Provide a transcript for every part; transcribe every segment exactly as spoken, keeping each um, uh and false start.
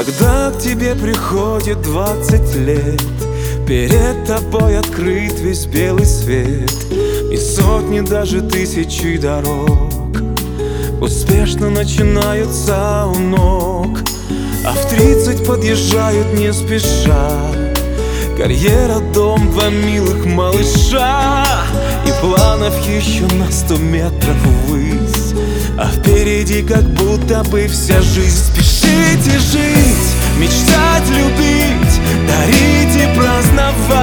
Когда к тебе приходит двадцать лет, перед тобой открыт весь белый свет, и сотни, даже тысячи дорог успешно начинаются у ног. А в тридцать подъезжают не спеша карьера, дом, два милых малыша, и планов еще на сто метров ввысь, а впереди как будто бы вся жизнь. Спешите жить, мечтать, любить, дарить и праздновать.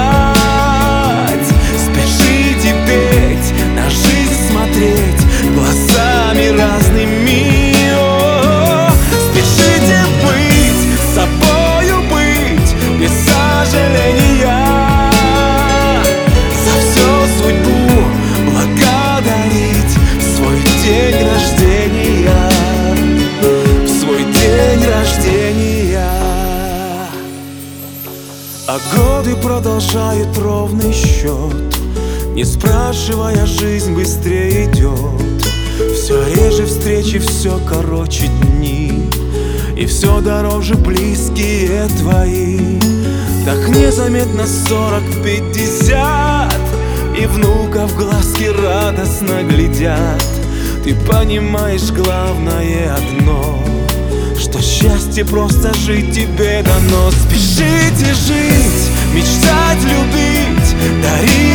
Спешите петь, на жизнь смотреть глазами разными. О, спешите быть, собою быть, без сожаления. За все судьбу благодарить в свой день рождения, в свой день рождения. А годы продолжают ровный счет, не спрашивая, жизнь быстрее идет. Все реже встречи, все короче дни, и все дороже близкие твои. Так незаметно сорок, пятьдесят, и внуков глазки радостно глядят. Ты понимаешь главное одно, что счастье просто жить тебе дано. Спешите жить, мечтать, любить, дарить